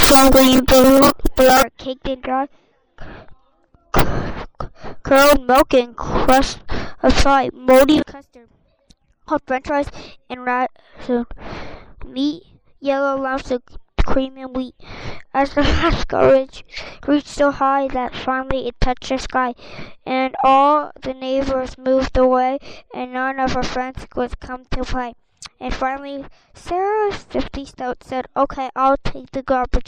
strongly blur, caked in dry curdled milk and crust of fry, moldy custard, hot French fries, and rationed meat, yellow lumps of cream and wheat. As the scourge reached so high that finally it touched the sky, and all the neighbors moved away, and none of her friends would come to play. And finally, Sarah, 50 stout, said, "Okay, I'll take the garbage